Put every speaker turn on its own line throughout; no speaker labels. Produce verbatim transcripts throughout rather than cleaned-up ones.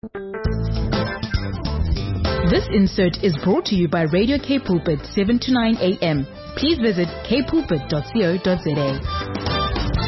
This insert is brought to you by Radio K Pulpit, seven to nine a.m. Please visit k pulpit dot co dot za.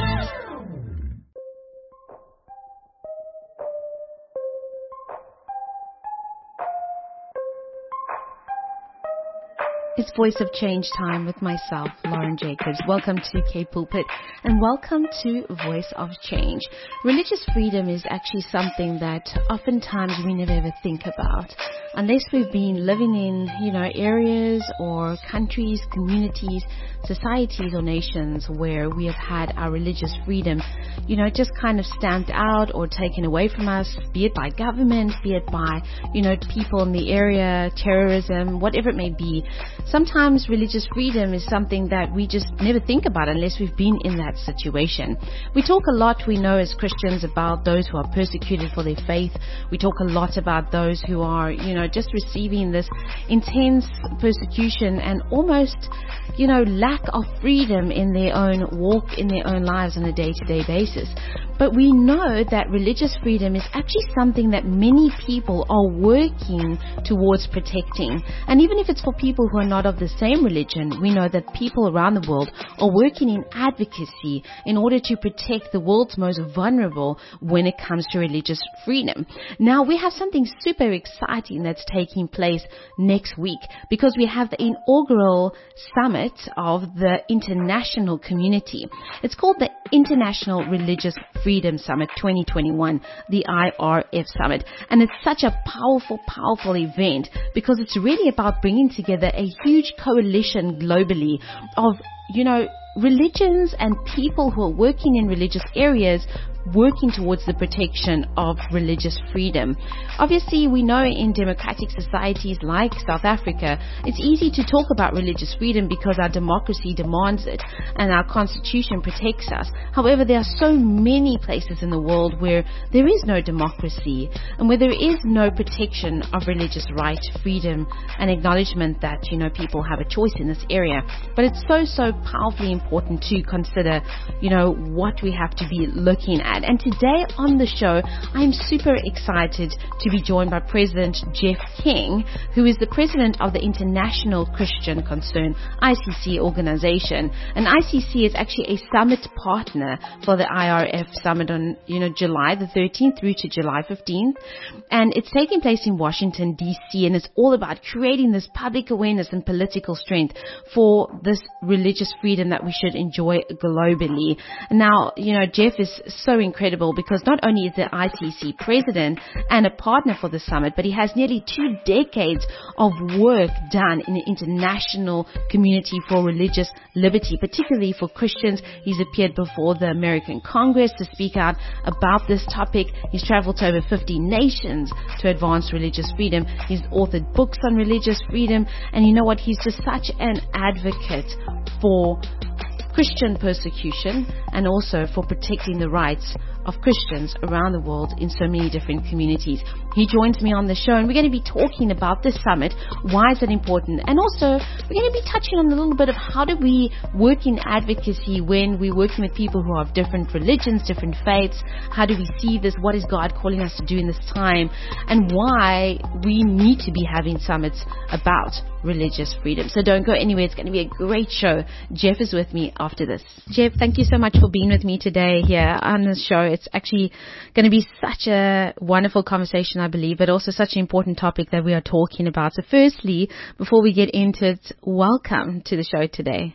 It's Voice of Change time with myself, Lauren Jacobs. Welcome to K Pulpit and welcome to Voice of Change. Religious freedom is actually something that oftentimes we never ever think about unless we've been living in, you know, areas or countries, communities, societies or nations where we have had our religious freedom, you know, just kind of stamped out or taken away from us, be it by government, be it by, you know, people in the area, terrorism, whatever it may be. Sometimes religious freedom is something that we just never think about unless we've been in that situation. We talk a lot, we know as Christians, about those who are persecuted for their faith. We talk a lot about those who are, you know, just receiving this intense persecution and almost, you know, lack of freedom in their own walk, in their own lives on a day-to-day basis. But we know that religious freedom is actually something that many people are working towards protecting. And even if it's for people who are not of the same religion, we know that people around the world are working in advocacy in order to protect the world's most vulnerable when it comes to religious freedom. Now, we have something super exciting that's taking place next week because we have the inaugural summit of the international community. It's called the International Religious Freedom Summit twenty twenty-one, the I R F Summit. And it's such a powerful, powerful event because it's really about bringing together a huge coalition globally of, you know, religions and people who are working in religious areas working towards the protection of religious freedom. Obviously, we know in democratic societies like South Africa, it's easy to talk about religious freedom because our democracy demands it and our constitution protects us. However, there are so many places in the world where there is no democracy and where there is no protection of religious right, freedom, and acknowledgement that, you know, people have a choice in this area. But it's so, so powerfully important to consider, you know, what we have to be looking at. And today on the show, I'm super excited to be joined by President Jeff King, who is the president of the International Christian Concern, I C C organization. And I C C is actually a summit partner for the I R F Summit on, you know, July the thirteenth through to July fifteenth. And it's taking place in Washington, D C, and it's all about creating this public awareness and political strength for this religious freedom that we should enjoy globally. Now, you know, Jeff is so incredible because not only is the I C C president and a partner for the summit, but he has nearly two decades of work done in the international community for religious liberty, particularly for Christians. He's appeared before the American Congress to speak out about this topic. He's traveled to over fifty nations to advance religious freedom. He's authored books on religious freedom, and you know what? He's just such an advocate for Christian persecution and also for protecting the rights of Christians around the world in so many different communities. He joins me on the show and we're going to be talking about this summit. Why is it important? And also we're going to be touching on a little bit of how do we work in advocacy when we're working with people who are of different religions, different faiths. How do we see this? What is God calling us to do in this time? And why we need to be having summits about religious freedom. So don't go anywhere. It's going to be a great show. Jeff is with me after this. Jeff, thank you so much for being with me today here on this show. It's actually going to be such a wonderful conversation, I believe, but also such an important topic that we are talking about. So firstly, before we get into it, welcome to the show today.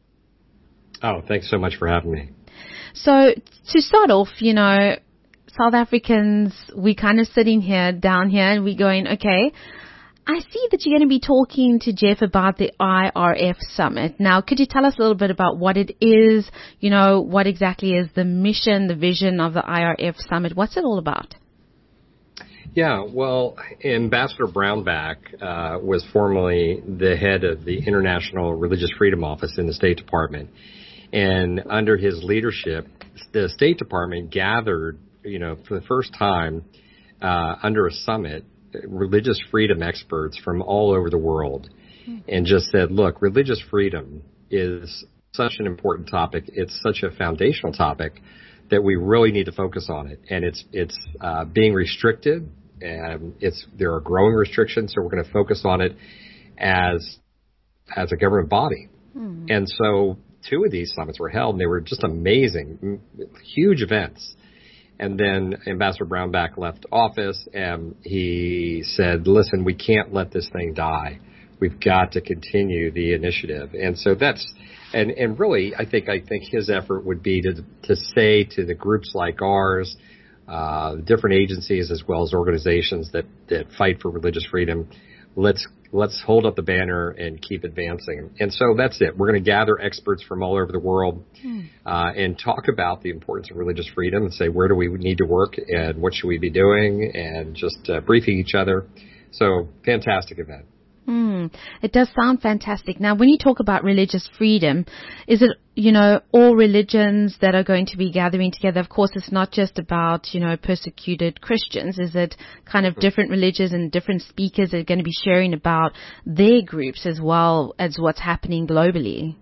Oh, thanks so much for having me.
So to start off, you know, South Africans, we kind of sitting here, down here, and we're going, okay, I see that you're going to be talking to Jeff about the I R F Summit. Now, could you tell us a little bit about what it is? You know, what exactly is the mission, the vision of the I R F Summit? What's it all about?
Yeah, well, Ambassador Brownback uh, was formerly the head of the International Religious Freedom Office in the State Department. And under his leadership, the State Department gathered, you know, for the first time uh, under a summit, religious freedom experts from all over the world and just said, look, religious freedom is such an important topic. It's such a foundational topic that we really need to focus on it. And it's it's uh, being restricted and it's there are growing restrictions, so we're going to focus on it as as a government body. Hmm. And so two of these summits were held, and they were just amazing, huge events. And then Ambassador Brownback left office, and he said, listen, we can't let this thing die. We've got to continue the initiative. And so that's, and, and really, I think, I think his effort would be to, to say to the groups like ours, uh, different agencies as well as organizations that, that fight for religious freedom, let's, let's hold up the banner and keep advancing. And so that's it. We're going to gather experts from all over the world, uh, and talk about the importance of religious freedom and say, where do we need to work and what should we be doing, and just uh, briefing each other. So fantastic event.
Mm, it does sound fantastic. Now, when you talk about religious freedom, is it, you know, all religions that are going to be gathering together? Of course, it's not just about, you know, persecuted Christians. Is it kind of different religions and different speakers that are going to be sharing about their groups as well as what's happening globally?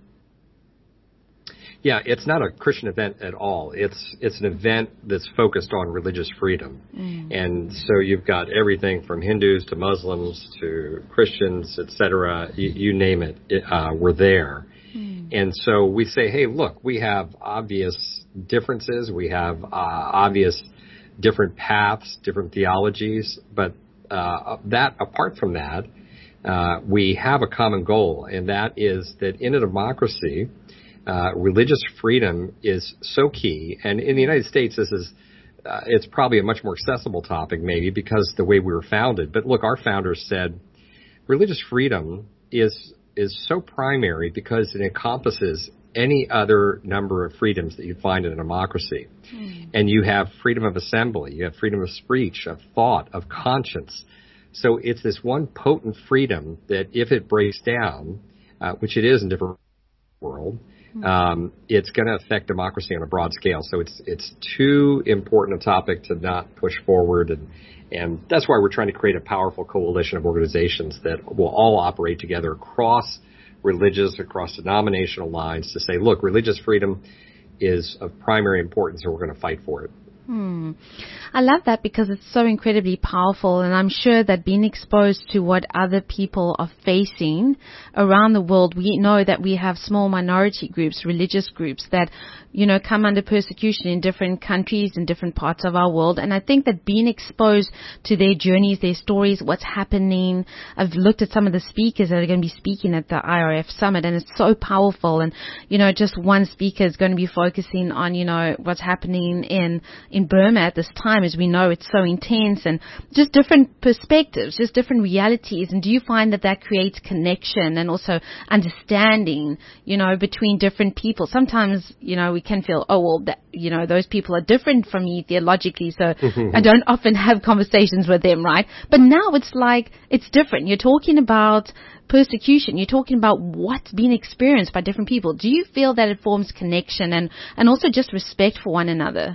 Yeah, it's not a Christian event at all. It's it's an event that's focused on religious freedom. Mm. And so you've got everything from Hindus to Muslims to Christians, et cetera. You, you name it, it uh, we're there. Mm. And so we say, hey, look, we have obvious differences. We have uh, obvious different paths, different theologies. But uh, that apart from that, uh, we have a common goal, and that is that in a democracy, Uh, religious freedom is so key. And in the United States, this is, uh, it's probably a much more accessible topic maybe because the way we were founded. But look, our founders said religious freedom is, is so primary because it encompasses any other number of freedoms that you find in a democracy. Mm. And you have freedom of assembly, you have freedom of speech, of thought, of conscience. So it's this one potent freedom that if it breaks down, uh, which it is in different world, Um, it's going to affect democracy on a broad scale. So it's it's too important a topic to not push forward, and and that's why we're trying to create a powerful coalition of organizations that will all operate together across religious, across denominational lines to say, look, religious freedom is of primary importance, and we're going to fight for it.
Hmm. I love that because it's so incredibly powerful, and I'm sure that being exposed to what other people are facing around the world, we know that we have small minority groups, religious groups that, you know, come under persecution in different countries in different parts of our world. And I think that being exposed to their journeys, their stories, what's happening, I've looked at some of the speakers that are going to be speaking at the I R F summit, and it's so powerful. And, you know, just one speaker is going to be focusing on, you know, what's happening in in Burma at this time. As we know, it's so intense, and just different perspectives, just different realities. And do you find that that creates connection and also understanding, you know, between different people? Sometimes, you know, we can feel, oh, well, that, you know, those people are different from me theologically, so I don't often have conversations with them, right? But now it's like, it's different. You're talking about persecution. You're talking about what's being experienced by different people. Do you feel that it forms connection and, and also just respect for one another?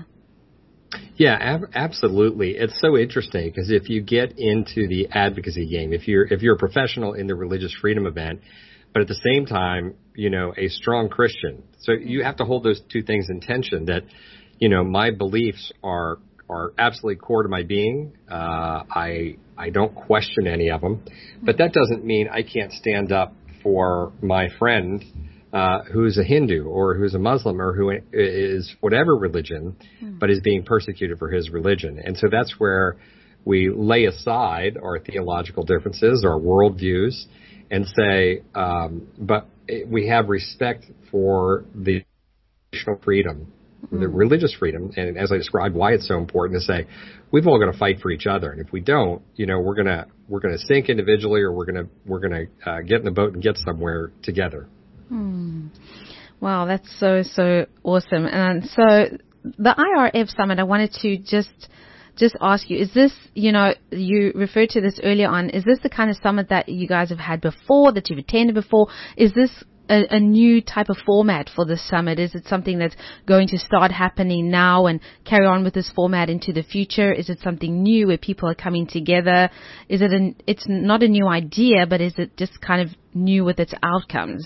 Yeah, ab- absolutely. It's so interesting because if you get into the advocacy game, if you're if you're a professional in the religious freedom event, but at the same time, you know, a strong Christian, so you have to hold those two things in tension. That, you know, my beliefs are are absolutely core to my being. Uh, I I don't question any of them, but that doesn't mean I can't stand up for my friend Uh, who's a Hindu or who's a Muslim or who is whatever religion, mm. but is being persecuted for his religion. And so that's where we lay aside our theological differences, our worldviews, and say, um, but we have respect for the traditional freedom, mm. the religious freedom, and as I described, why it's so important to say, we've all got to fight for each other, and if we don't, you know, we're gonna we're gonna sink individually, or we're gonna we're gonna uh, get in the boat and get somewhere together.
Hmm. Wow, that's so, so awesome. And so the I R F summit, I wanted to just just ask you, is this, you know, you referred to this earlier on, is this the kind of summit that you guys have had before, that you've attended before? Is this a, a new type of format for the summit? Is it something that's going to start happening now and carry on with this format into the future? Is it something new where people are coming together? Is it an, it's not a new idea, but is it just kind of new with its outcomes?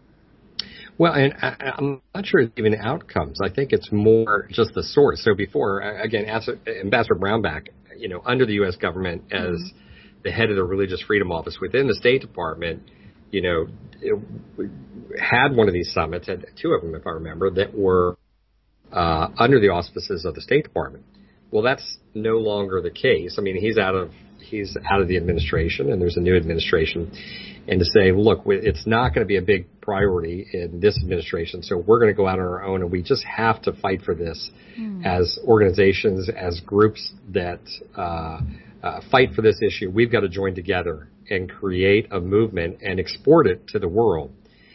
Well, and I, I'm not sure it's even outcomes. I think it's more just the source. So before, again, Ambassador Brownback you know, under the U S government as mm-hmm. the head of the Religious Freedom Office within the State Department, you know, it, had one of these summits, had two of them, if I remember, that were uh, under the auspices of the State Department. Well, that's no longer the case. I mean, he's out of he's out of the administration, and there's a new administration. And to say, look, it's not going to be a big priority in this administration, so we're going to go out on our own, and we just have to fight for this mm. as organizations, as groups that uh, uh, fight for this issue. We've got to join together and create a movement and export it to the world.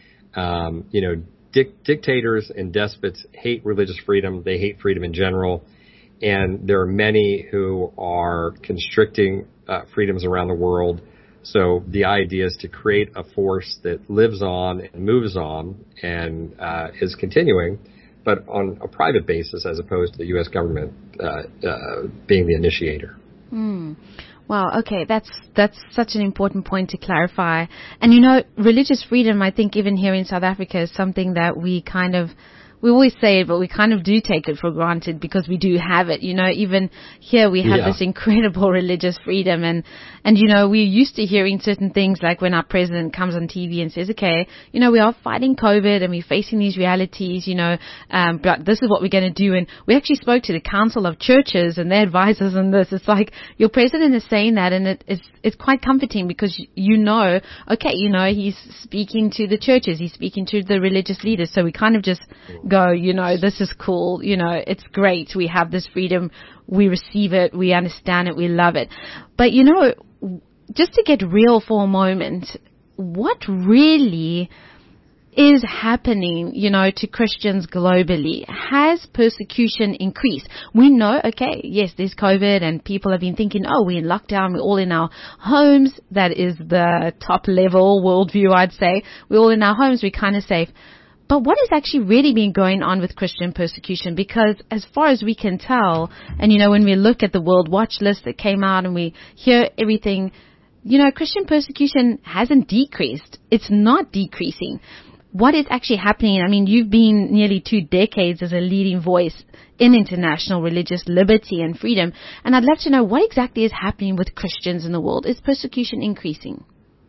Um, you know, dic- dictators and despots hate religious freedom. They hate freedom in general. And there are many who are constricting uh, freedoms around the world. So the idea is to create a force that lives on and moves on and uh, is continuing, but on a private basis as opposed to the U S government uh, uh, being the initiator.
Mm. Wow, okay, that's that's such an important point to clarify. And, you know, religious freedom, I think even here in South Africa, is something that we kind of, we always say it, but we kind of do take it for granted because we do have it. You know, even here we have yeah. this incredible religious freedom. And, and, you know, we're used to hearing certain things like when our president comes on T V and says, okay, you know, we are fighting COVID and we're facing these realities, you know, um, but this is what we're going to do. And we actually spoke to the Council of Churches and their advisors on this. It's like your president is saying that, and it, it's, it's quite comforting because you know, okay, you know, he's speaking to the churches, he's speaking to the religious leaders. So we kind of just go, you know, this is cool, you know, it's great. We have this freedom. We receive it. We understand it. We love it. But, you know, just to get real for a moment, what really is happening, you know, to Christians globally? Has persecution increased? We know, okay, yes, there's COVID and people have been thinking, oh, we're in lockdown, we're all in our homes. That is the top level worldview, I'd say. We're all in our homes, we're kind of safe. But what has actually really been going on with Christian persecution? Because as far as we can tell, and, you know, when we look at the World Watch list that came out and we hear everything, you know, Christian persecution hasn't decreased. It's not decreasing. What is actually happening? I mean, you've been nearly two decades as a leading voice in international religious liberty and freedom. And I'd love to know what exactly is happening with Christians in the world. Is persecution increasing?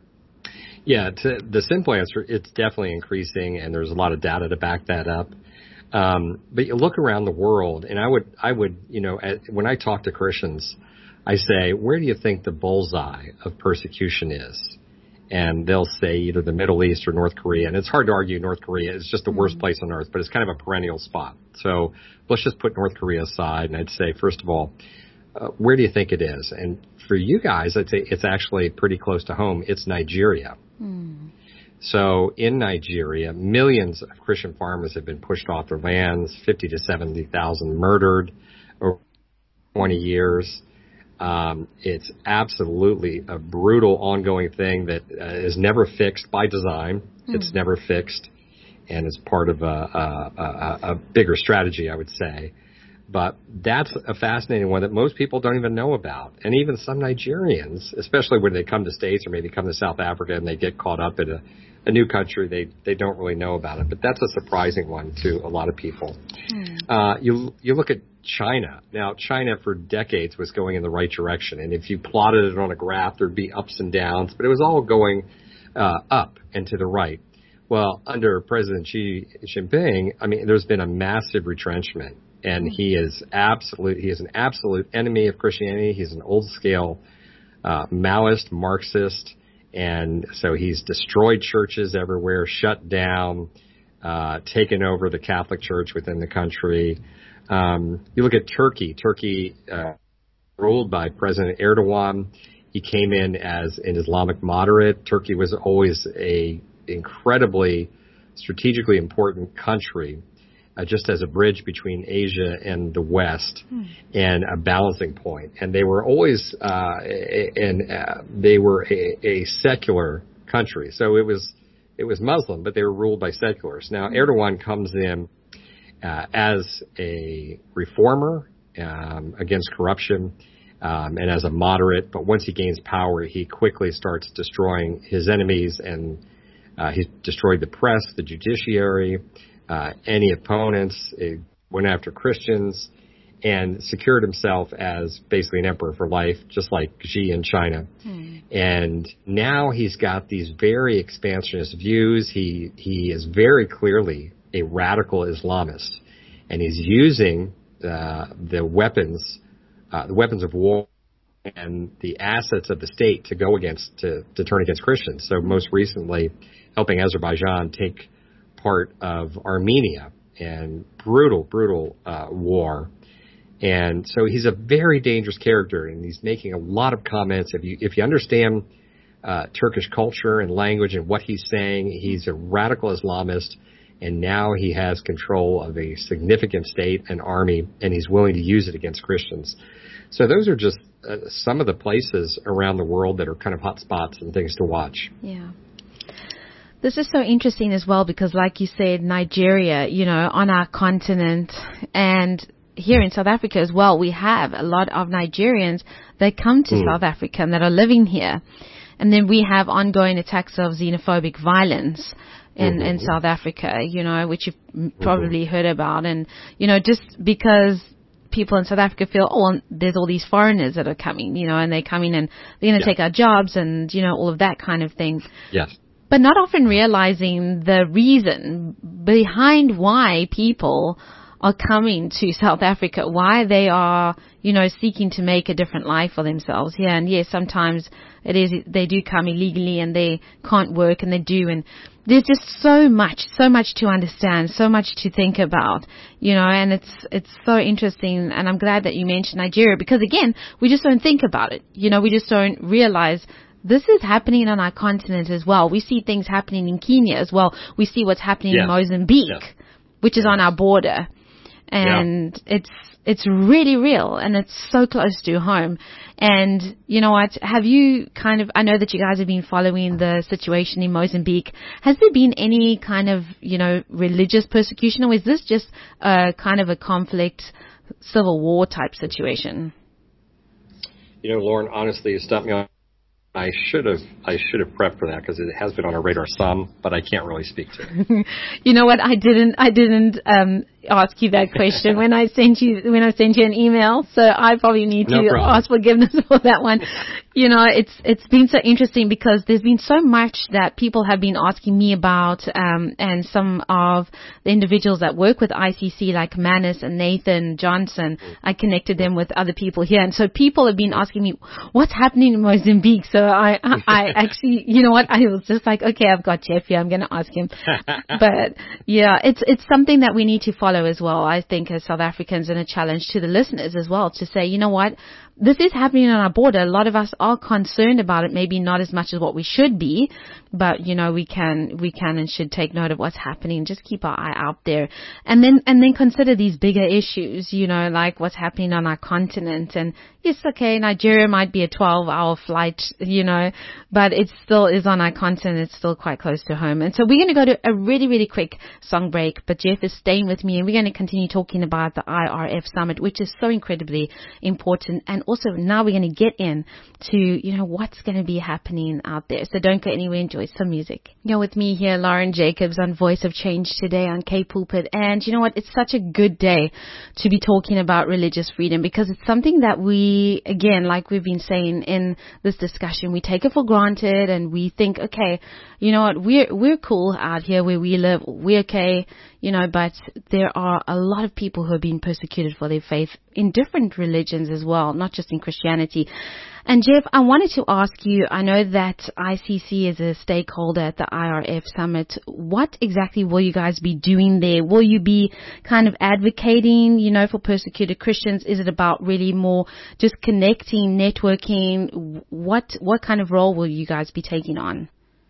Yeah, to the simple answer, it's definitely increasing, and there's a lot of data to back that up. Um, but you look around the world, and I would, I would, you know, at, when I talk to Christians, I say, where do you think the bullseye of persecution is? And they'll say either the Middle East or North Korea. And it's hard to argue North Korea is just the worst place on earth, but it's kind of a perennial spot. So let's just put North Korea aside. And I'd say, first of all, uh, where do you think it is? And for you guys, I'd say it's actually pretty close to home. It's Nigeria. Mm. So in Nigeria, millions of Christian farmers have been pushed off their lands, fifty to seventy thousand murdered over twenty years. Um, it's absolutely a brutal ongoing thing that uh, is never fixed by design. Mm. It's never fixed, and it's part of a, a, a, a bigger strategy, I would say. But that's a fascinating one that most people don't even know about. And even some Nigerians, especially when they come to States or maybe come to South Africa and they get caught up in a, a new country, they, they don't really know about it. But that's a surprising one to a lot of people. Mm. Uh, you, you look at China. Now, China for decades was going in the right direction. And if you plotted it on a graph, there'd be ups and downs, but it was all going uh, up and to the right. Well, under President Xi Jinping, I mean, there's been a massive retrenchment. And he is absolute. He is an absolute enemy of Christianity. He's an old-scale uh, Maoist, Marxist, and so he's destroyed churches everywhere, shut down, uh, taken over the Catholic Church within the country. Um, you look at Turkey. Turkey, uh, ruled by President Erdogan. He came in as an Islamic moderate. Turkey was always a incredibly strategically important country. Uh, just as a bridge between Asia and the West, hmm. and a balancing point. And they were always, uh, and uh, they were a, a secular country. So it was, it was Muslim, but they were ruled by seculars. Now hmm. Erdogan comes in uh, as a reformer um, against corruption, um, and as a moderate. But once he gains power, he quickly starts destroying his enemies, and uh, he destroyed the press, the judiciary. Uh, any opponents, it went after Christians, and secured himself as basically an emperor for life, just like Xi in China. Hmm. And now he's got these very expansionist views. He he is very clearly a radical Islamist, and he's using uh, the weapons, uh, the weapons of war and the assets of the state to go against, to, to turn against Christians. So most recently, helping Azerbaijan take part of Armenia, and brutal, brutal uh, war. And so he's a very dangerous character, and he's making a lot of comments. If you if you understand uh, Turkish culture and language and what he's saying, he's a radical Islamist, and now he has control of a significant state and army, and he's willing to use it against Christians. So those are just uh, some of the places around the world that are kind of hot spots and things to watch.
Yeah. This is so interesting as well because, like you said, Nigeria, you know, on our continent, and here in South Africa as well, we have a lot of Nigerians that come to mm. South Africa and that are living here. And then we have ongoing attacks of xenophobic violence in, mm-hmm. in South Africa, you know, which you've probably mm-hmm. heard about. And, you know, just because people in South Africa feel, oh, well, there's all these foreigners that are coming, you know, and they're coming and they're going to yeah. take our jobs and, you know, all of that kind of thing.
Yes.
But not often realizing the reason behind why people are coming to South Africa, why they are, you know, seeking to make a different life for themselves here. And yes, sometimes it is, they do come illegally and they can't work, and they do. And there's just so much, so much to understand, so much to think about, you know, and it's, it's so interesting. And I'm glad that you mentioned Nigeria because, again, we just don't think about it. You know, we just don't realize this is happening on our continent as well. We see things happening in Kenya as well. We see what's happening yes. in Mozambique, yes. which is yes. on our border. And yeah. it's it's really real, and it's so close to home. And you know what? Have you kind of, I know that you guys have been following the situation in Mozambique. Has there been any kind of, you know, religious persecution, or is this just a kind of a conflict, civil war type situation?
You know, Lauren, honestly, you stopped me on. I should have I should have prepped for that because it has been on our radar some, but I can't really speak to it.
You know what? I didn't I didn't um, ask you that question when I sent you when I sent you an email, so I probably need to
no
ask forgiveness for that one. You know, it's it's been so interesting because there's been so much that people have been asking me about, um, and some of the individuals that work with I C C, like Manus and Nathan Johnson, I connected them with other people here, and so people have been asking me what's happening in Mozambique. So I, I, I actually, you know what, I was just like, okay, I've got Jeff here, I'm going to ask him. But yeah, it's it's something that we need to follow as well, I think, as South Africans, and a challenge to the listeners as well to say, you know what, this is happening on our border. A lot of us are concerned about it, maybe not as much as what we should be, but you know, we can, we can and should take note of what's happening. Just keep our eye out there, and then, and then consider these bigger issues, you know, like what's happening on our continent. And yes, okay, Nigeria might be a twelve hour flight, you know, but it still is on our continent. It's still quite close to home. And so we're going to go to a really, really quick song break, but Jeff is staying with me, and we're going to continue talking about the I R F Summit, which is so incredibly important. And also now we're going to get in to, you know, what's going to be happening out there. So don't go anywhere. Enjoy some music. You're with me here, Lauren Jacobs, on Voice of Change today on K Pulpit. And you know what? It's such a good day to be talking about religious freedom, because it's something that we, again, like we've been saying in this discussion, we take it for granted, and we think, okay, you know what? We're, we're cool out here where we live. We're okay, you know, but there are a lot of people who are being persecuted for their faith in different religions as well, not just in Christianity. And Jeff, I wanted to ask you, I know that I C C is a stakeholder at the I R F Summit. What exactly will you guys be doing there? Will you be kind of advocating, you know, for persecuted Christians? Is it about really more just connecting, networking? What, what kind of role will you guys be taking on?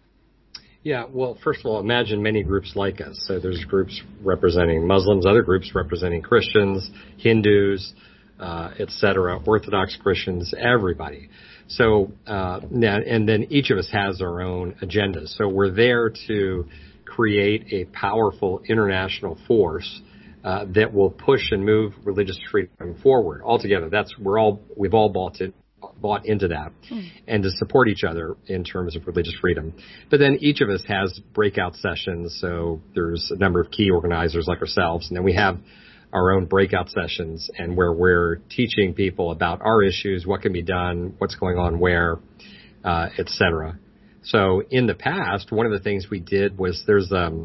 Yeah, well, first of all, imagine many groups like us. So there's groups representing Muslims, other groups representing Christians, Hindus, uh, et cetera, Orthodox Christians, everybody. So, uh, and then each of us has our own agendas. So we're there to create a powerful international force uh, that will push and move religious freedom forward altogether. That's we're all we've all bought it. bought into that mm. and to support each other in terms of religious freedom. But then each of us has breakout sessions. So there's a number of key organizers like ourselves. And then we have our own breakout sessions, and where we're teaching people about our issues, what can be done, what's going on where, uh, et cetera. So in the past, one of the things we did was there's um,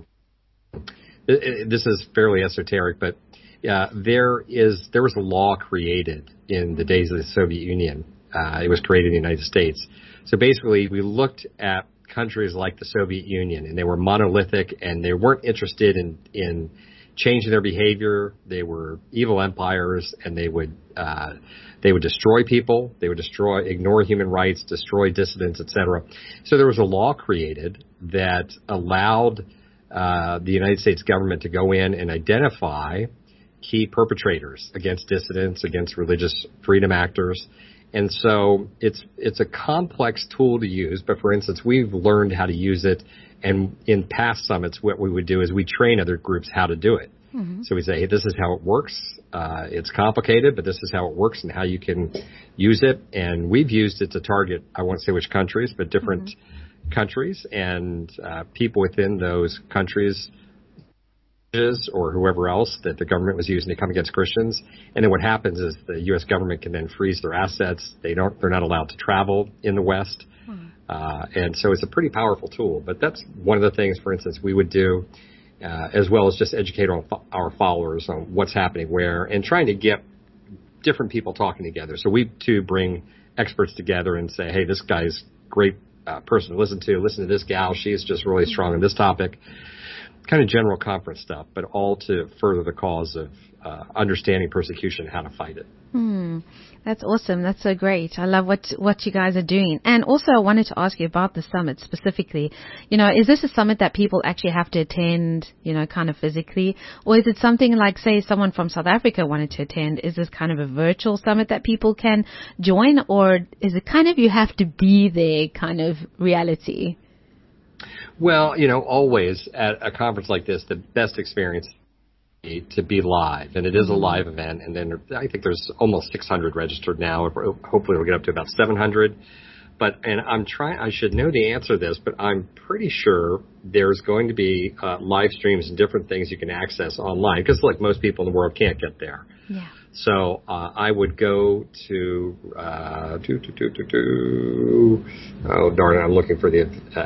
this is fairly esoteric, but uh, there is there was a law created in the days of the Soviet Union. Uh, it was created in the United States. So basically, we looked at countries like the Soviet Union, and they were monolithic, and they weren't interested in in changing their behavior. They were evil empires, and they would uh, they would destroy people. They would destroy, ignore human rights, destroy dissidents, et cetera. So there was a law created that allowed uh, the United States government to go in and identify key perpetrators against dissidents, against religious freedom actors. And so it's it's a complex tool to use, but for instance, we've learned how to use it, and in past summits, what we would do is we train other groups how to do it. Mm-hmm. So we say, hey, this is how it works. Uh, it's complicated, but this is how it works and how you can use it. And we've used it to target, I won't say which countries, but different mm-hmm. countries and uh, people within those countries or whoever else that the government was using to come against Christians. And then what happens is the U S government can then freeze their assets. They don't, they're not allowed to travel in the West. Hmm. Uh, and so it's a pretty powerful tool. But that's one of the things, for instance, we would do, uh, as well as just educate our, our followers on what's happening where, and trying to get different people talking together. So we too bring experts together and say, hey, this guy's a great uh, person to listen to. Listen to this gal. She's just really strong on this topic. Kind of general conference stuff, but all to further the cause of uh, understanding persecution and how to fight it.
Hmm. That's awesome. That's so great. I love what what you guys are doing. And also, I wanted to ask you about the summit specifically. You know, is this a summit that people actually have to attend, you know, kind of physically? Or is it something like, say, someone from South Africa wanted to attend? Is this kind of a virtual summit that people can join? Or is it kind of you have to be there kind of reality?
Well, you know, always at a conference like this, the best experience is to be live, and it is a live event. And then I think there's almost six hundred registered now. Hopefully, we'll get up to about seven hundred. But and I'm trying. I should know the answer to this, but I'm pretty sure there's going to be uh, live streams and different things you can access online. Because look, most people in the world can't get there.
Yeah.
So uh, I would go to, uh, do, do, do, do, do. oh, darn it, I'm looking for the, uh,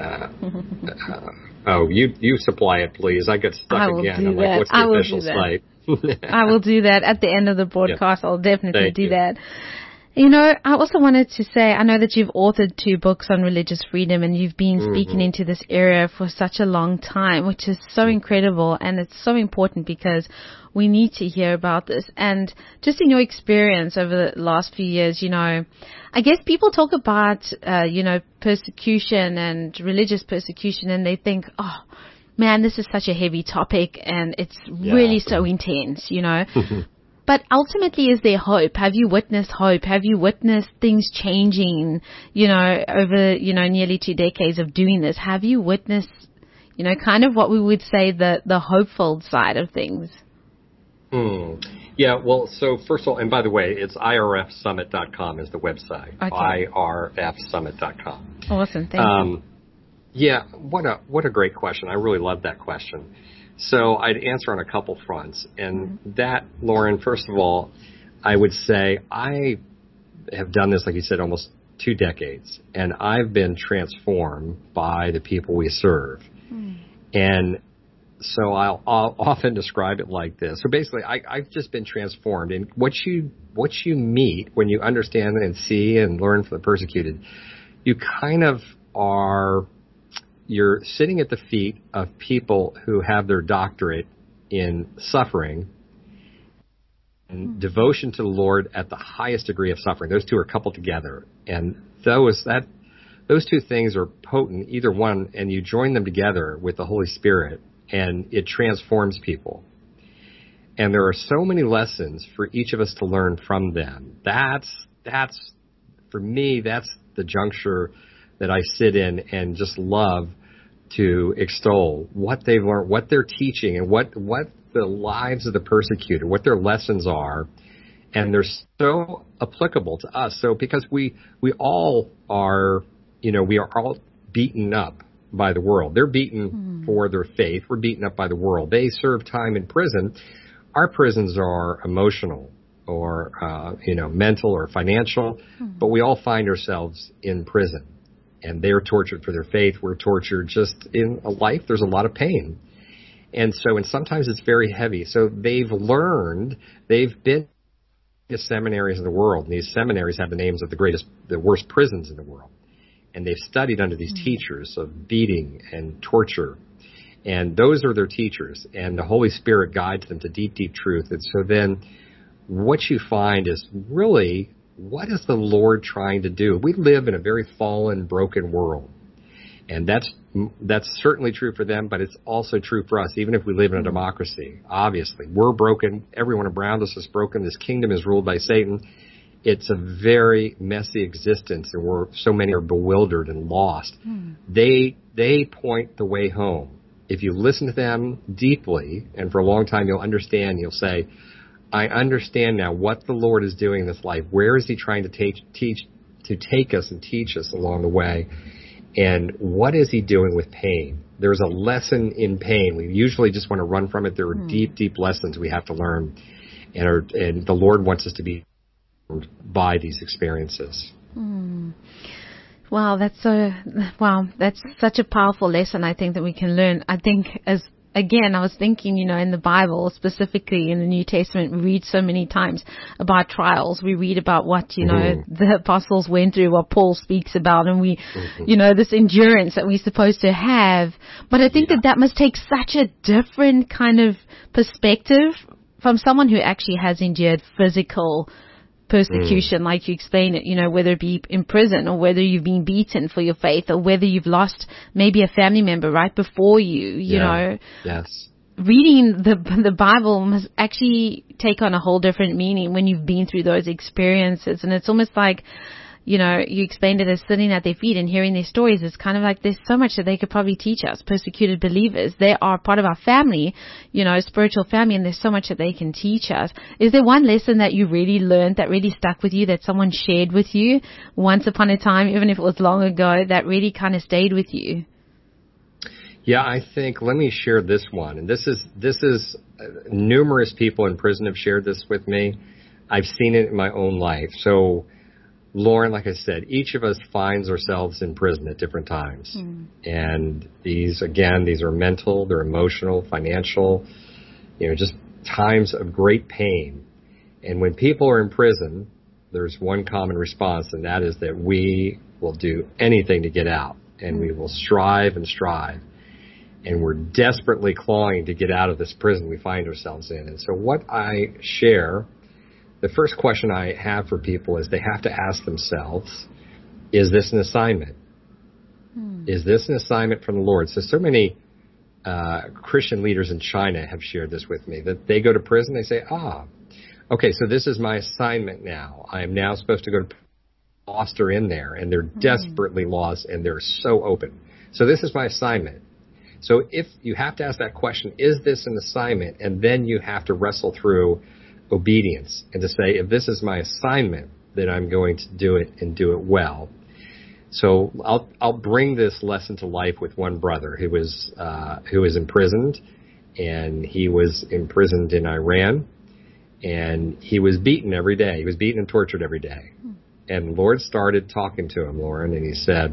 uh, oh, you you supply it, please. I get stuck
I will
again.
Do
I'm
that.
like, what's the
I will
official
do that.
site?
I will do that at the end of the broadcast. Yeah. I'll definitely
Thank
do
you.
that. You know, I also wanted to say, I know that you've authored two books on religious freedom and you've been mm-hmm. speaking into this area for such a long time, which is so incredible, and it's so important because we need to hear about this. And just in your experience over the last few years, you know, I guess people talk about, uh, you know, persecution and religious persecution, and they think, oh, man, this is such a heavy topic and it's yeah. really so intense, you know. But ultimately, is there hope? Have you witnessed hope? Have you witnessed things changing, you know, over, you know, nearly two decades of doing this? Have you witnessed, you know, kind of what we would say the, the hopeful side of things?
Hmm. Yeah, well, so first of all, and by the way, it's I R F summit dot com is the website.
Okay.
I R F summit dot com.
Awesome. Thank
um,
you.
Yeah, what a what a great question. I really love that question. So I'd answer on a couple fronts. And mm-hmm. that, Lauren, first of all, I would say I have done this, like you said, almost two decades. And I've been transformed by the people we serve. Mm. And so I'll, I'll often describe it like this. So basically, I, I've just been transformed. And what you what you meet when you understand and see and learn from the persecuted, you kind of are... You're sitting at the feet of people who have their doctorate in suffering and mm. devotion to the Lord at the highest degree of suffering. Those two are coupled together. And those that those two things are potent, either one, and you join them together with the Holy Spirit, and it transforms people. And there are so many lessons for each of us to learn from them. That's, that's for me, that's the juncture that I sit in and just love to extol what they've learned, what they're teaching, and what, what the lives of the persecuted, what their lessons are. And they're so applicable to us. So because we, we all are, you know, we are all beaten up by the world. They're beaten mm. for their faith. We're beaten up by the world. They serve time in prison. our prisons are emotional or, uh, you know, mental or financial, mm-hmm. but we all find ourselves in prison. And they're tortured for their faith. We're tortured just in a life. There's a lot of pain. And so, and sometimes it's very heavy. So they've learned, they've been to seminaries in the world, and these seminaries have the names of the greatest, the worst prisons in the world. And they've studied under these mm-hmm. teachers of beating and torture. And those are their teachers. And the Holy Spirit guides them to deep, deep truth. And so then what you find is really, what is the Lord trying to do? We live in a very fallen, broken world. And that's that's certainly true for them, but it's also true for us, even if we live in a democracy. Obviously, we're broken. Everyone around us is broken. This kingdom is ruled by Satan. It's a very messy existence, and we're, so many are bewildered and lost. Hmm. They they point the way home. If you listen to them deeply, and for a long time, you'll understand. You'll say, I understand now what the Lord is doing in this life. Where is He trying to take, teach to take us and teach us along the way? And what is He doing with pain? There's a lesson in pain. We usually just want to run from it. There are hmm. deep, deep lessons we have to learn, and, are, and the Lord wants us to be by these experiences.
Hmm. Wow, that's so wow. That's such a powerful lesson. I think that we can learn. I think as Again, I was thinking, you know, in the Bible, specifically in the New Testament, we read so many times about trials. We read about what, you know, mm-hmm. the apostles went through, what Paul speaks about, and we, mm-hmm. you know, this endurance that we're supposed to have. But I think yeah. that that must take such a different kind of perspective from someone who actually has endured physical persecution, mm. like you explained it, you know, whether it be in prison or whether you've been beaten for your faith or whether you've lost maybe a family member right before you, you
yeah.
know.
Yes.
Reading the the Bible must actually take on a whole different meaning when you've been through those experiences. And it's almost like, you know, you explained it as sitting at their feet and hearing their stories. It's kind of like there's so much that they could probably teach us, persecuted believers. They are part of our family, you know, spiritual family, and there's so much that they can teach us. Is there one lesson that you really learned that really stuck with you, that someone shared with you once upon a time, even if it was long ago, that really kind of stayed with you?
Yeah, I think, let me share this one. And this is, this is, uh, numerous people in prison have shared this with me. I've seen it in my own life. So, Lauren, like I said, each of us finds ourselves in prison at different times. Mm. And these, again, these are mental, they're emotional, financial, you know, just times of great pain. And when people are in prison, there's one common response, and that is that we will do anything to get out. And mm. we will strive and strive. And we're desperately clawing to get out of this prison we find ourselves in. And so what I share, the first question I have for people is they have to ask themselves, is this an assignment? Hmm. Is this an assignment from the Lord? So, so many uh, Christian leaders in China have shared this with me, that they go to prison, they say, ah, okay, so this is my assignment now. I am now supposed to go to lost are in there, and they're hmm. desperately lost, and they're so open. So this is my assignment. So if you have to ask that question, is this an assignment? And then you have to wrestle through obedience and to say, if this is my assignment, then I'm going to do it and do it well. So I'll I'll bring this lesson to life with one brother who was uh, who was imprisoned, and he was imprisoned in Iran, and he was beaten every day. He was beaten and tortured every day. And the Lord started talking to him, Lauren, and He said,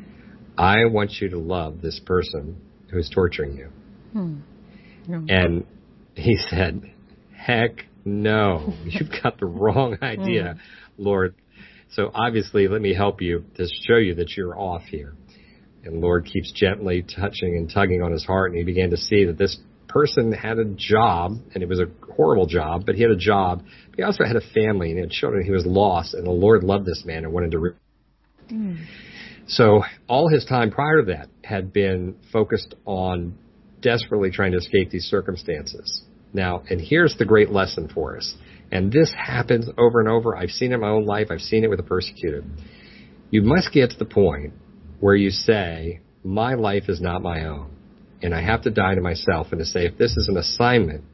I want you to love this person who's torturing you. Hmm. No. And he said, heck no, you've got the wrong idea, Lord. So obviously, let me help you to show you that you're off here. And Lord keeps gently touching and tugging on his heart, and he began to see that this person had a job, and it was a horrible job, but he had a job. But he also had a family, and he had children. He was lost, and the Lord loved this man and wanted to... Re- mm. So all his time prior to that had been focused on desperately trying to escape these circumstances. Now, and here's the great lesson for us. And this happens over and over. I've seen it in my own life. I've seen it with the persecuted. You must get to the point where you say, my life is not my own. And I have to die to myself, and to say, if this is an assignment,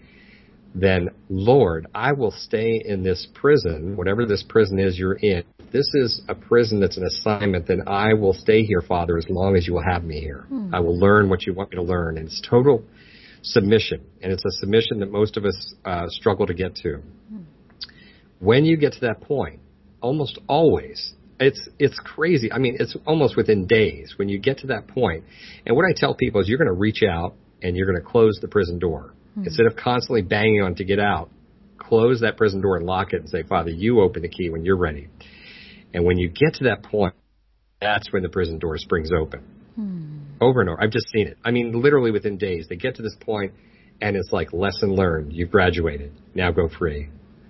then, Lord, I will stay in this prison, whatever this prison is you're in. If this is a prison that's an assignment, then I will stay here, Father, as long as you will have me here. Hmm. I will learn what you want me to learn. And it's total... submission. And it's a submission that most of us uh, struggle to get to. When you get to that point, almost always, it's it's crazy. I mean, it's almost within days when you get to that point. And what I tell people is you're going to reach out and you're going to close the prison door. Mm-hmm. Instead of constantly banging on to get out, close that prison door and lock it and say, Father, you open the key when you're ready. And when you get to that point, that's when the prison door springs open. Hmm. Over and over. I've just seen it. I mean, literally within days. They get to this point, and it's like, lesson learned. You've graduated. Now go free.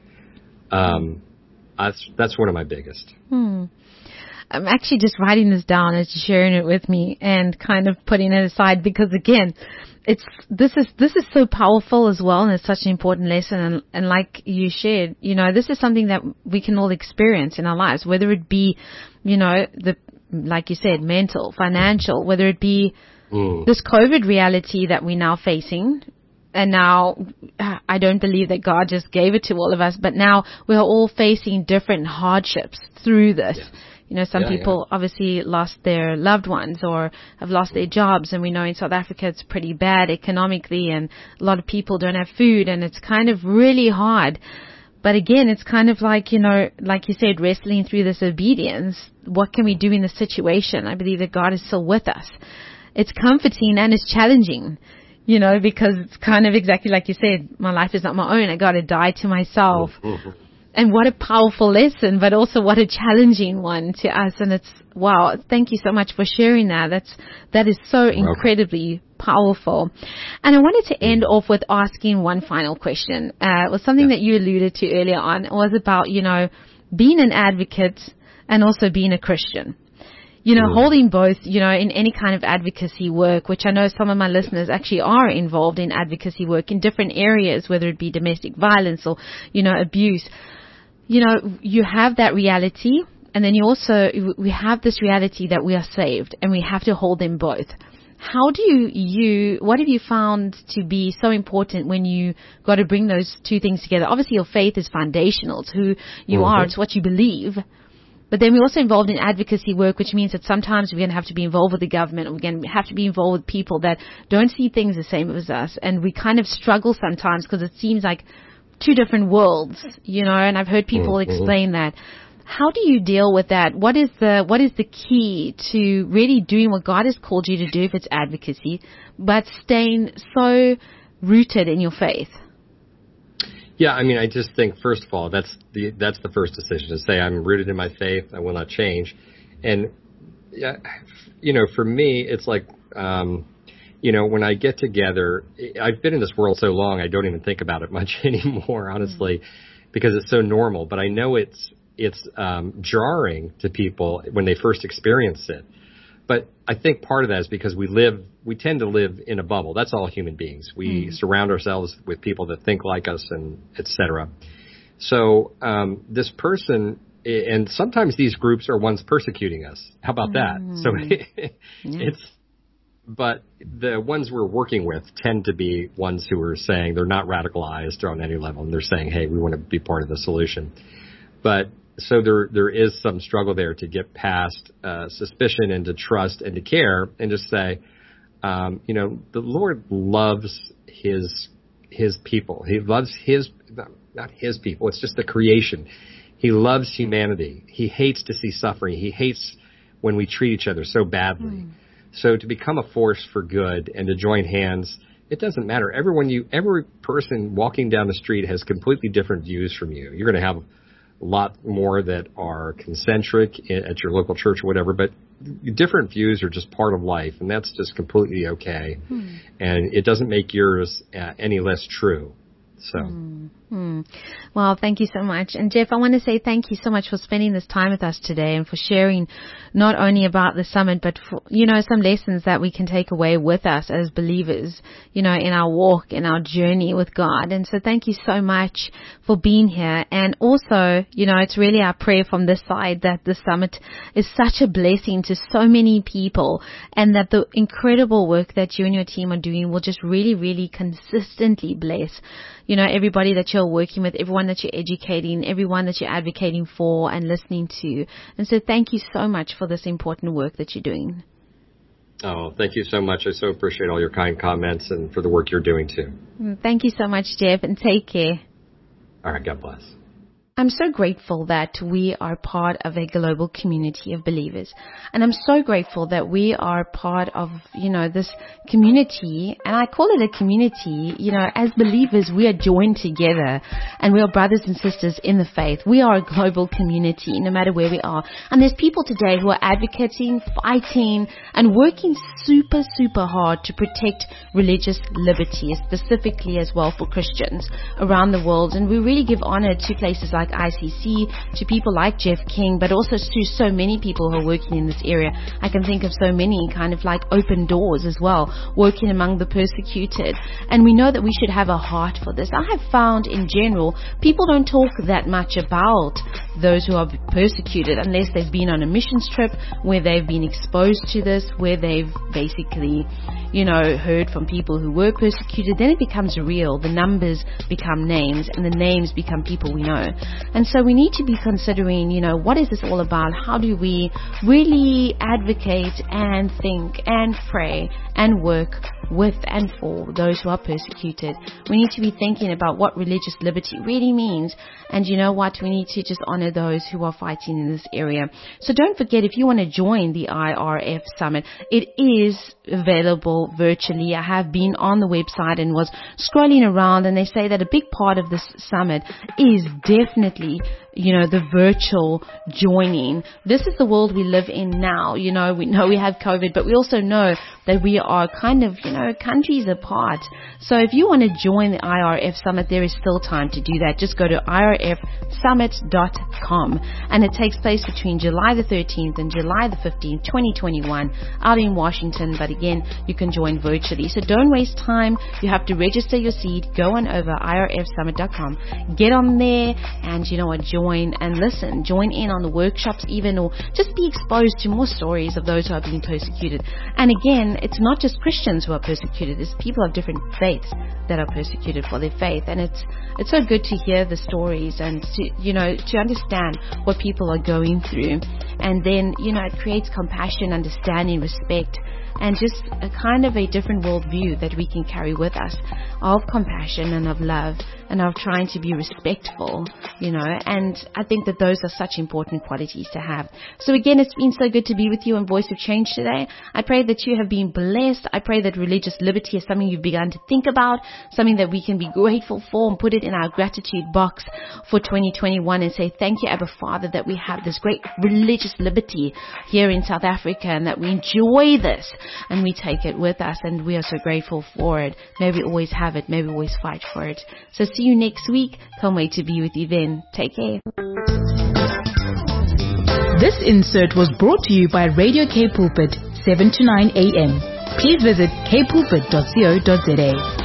Um, that's, that's one of my biggest.
Hmm. I'm actually just writing this down as you're sharing it with me and kind of putting it aside because, again, it's this is this is so powerful as well, and it's such an important lesson. And, and like you shared, you know, this is something that we can all experience in our lives, whether it be, you know, the like you said, mental, financial, whether it be mm. this COVID reality that we're now facing. And now I don't believe that God just gave it to all of us, but now we are all facing different hardships through this. Yes. You know, some yeah, people yeah. obviously lost their loved ones or have lost their jobs. And we know in South Africa it's pretty bad economically and a lot of people don't have food and it's kind of really hard. But again, it's kind of like, you know, like you said, wrestling through this obedience. What can we do in this situation? I believe that God is still with us. It's comforting and it's challenging, you know, because it's kind of exactly like you said, my life is not my own. I got to die to myself. Mm-hmm. And what a powerful lesson, but also what a challenging one to us. And it's, wow, thank you so much for sharing that. That's, that is so incredibly powerful. And I wanted to end off with asking one final question. Uh, it was something yeah. that you alluded to earlier on. It was about, you know, being an advocate and also being a Christian. You know, mm. holding both, you know, in any kind of advocacy work, which I know some of my listeners actually are involved in advocacy work in different areas, whether it be domestic violence or, you know, abuse. You know, you have that reality, and then you also, we have this reality that we are saved, and we have to hold them both. How do you, you, what have you found to be so important when you got to bring those two things together? Obviously, your faith is foundational. It's who you mm-hmm. are. It's what you believe. But then we're also involved in advocacy work, which means that sometimes we're going to have to be involved with the government, or we're going to have to be involved with people that don't see things the same as us. And we kind of struggle sometimes because it seems like two different worlds, you know, and I've heard people mm-hmm. explain that. How do you deal with that? What is the, what is the key to really doing what God has called you to do if it's advocacy, but staying so rooted in your faith?
Yeah, I mean, I just think, first of all, that's the, that's the first decision, to say I'm rooted in my faith, I will not change. And, yeah, you know, for me, it's like, um, you know, when I get together, I've been in this world so long, I don't even think about it much anymore, honestly, mm-hmm. because it's so normal. But I know it's it's um, jarring to people when they first experience it. But I think part of that is because we live, we tend to live in a bubble. That's all human beings. We mm-hmm. surround ourselves with people that think like us, and et cetera. So um, this person, and sometimes these groups are ones persecuting us. How about mm-hmm. that? So yeah. it's. But the ones we're working with tend to be ones who are saying they're not radicalized on any level, and they're saying, hey, we want to be part of the solution. But so there there is some struggle there to get past uh, suspicion and to trust and to care and just say, um, you know, the Lord loves his his people. He loves his, not his people, it's just the creation. He loves humanity. He hates to see suffering. He hates when we treat each other so badly. Mm. So to become a force for good and to join hands, it doesn't matter. Everyone you, every person walking down the street has completely different views from you. You're going to have a lot more that are concentric at your local church or whatever, but different views are just part of life, and that's just completely okay. Hmm. And it doesn't make yours uh, any less true. So. Mm-hmm.
Well, thank you so much. And Jeff, I want to say thank you so much for spending this time with us today and for sharing not only about the summit, but for, you know, some lessons that we can take away with us as believers, you know, in our walk, in our journey with God. And so thank you so much for being here. And also, you know, it's really our prayer from this side that the summit is such a blessing to so many people, and that the incredible work that you and your team are doing will just really, really consistently bless, you know, everybody that you're working with, everyone that you're educating, everyone that you're advocating for and listening to. And so thank you so much for this important work that you're doing.
Oh, thank you so much. I so appreciate all your kind comments and for the work you're doing too.
Thank you so much, Jeff, and take care.
All right, God bless.
I'm so grateful that we are part of a global community of believers. And I'm so grateful that we are part of, you know, this community. And I call it a community. You know, as believers, we are joined together and we are brothers and sisters in the faith. We are a global community, no matter where we are. And there's people today who are advocating, fighting, and working super, super hard to protect religious liberty, specifically as well for Christians around the world. And we really give honor to places like I C C, to people like Jeff King, but also to so many people who are working in this area. I can think of so many kind of like open doors as well, working among the persecuted. And we know that we should have a heart for this. I have found in general, people don't talk that much about those who are persecuted unless they've been on a missions trip where they've been exposed to this, where they've basically, you know, heard from people who were persecuted. Then it becomes real. The numbers become names, and the names become people we know. And so we need to be considering, you know, what is this all about? How do we really advocate and think and pray and work with and for those who are persecuted? We need to be thinking about what religious liberty really means. And you know what? We need to just honor those who are fighting in this area. So don't forget, if you want to join the I R F Summit, it is available virtually. I have been on the website and was scrolling around, and they say that a big part of this summit is definitely, you know, the virtual joining. This is the world we live in now. You know, we know we have COVID, but we also know that we are kind of, you know, countries apart. So if you want to join the I R F Summit, there is still time to do that. Just go to I R F summit dot com, and it takes place between July the thirteenth and July the fifteenth, twenty twenty-one, out in Washington. But again, you can join virtually. So don't waste time. You have to register your seat. Go on over I R F summit dot com. Get on there and, you know what, join and listen. Join in on the workshops even, or just be exposed to more stories of those who are being persecuted. And again, it's not just Christians who are persecuted. It's people of different faiths that are persecuted for their faith. And it's it's so good to hear the stories and to, you know, to understand what people are going through. And then, you know, it creates compassion, understanding, respect, and just a kind of a different worldview that we can carry with us of compassion and of love and of trying to be respectful, you know, and I think that those are such important qualities to have. So again, it's been so good to be with you on Voice of Change today. I pray that you have been blessed. I pray that religious liberty is something you've begun to think about, something that we can be grateful for, and put it in our gratitude box for twenty twenty-one and say, thank you, Abba Father, that we have this great religious liberty here in South Africa and that we enjoy this and we take it with us, and we are so grateful for it. May we always have it. May we always fight for it. So see you next week. Can't wait to be with you then. Take care.
This insert was brought to you by Radio K Pulpit, seven to nine a.m. Please visit k pulpit dot co dot za.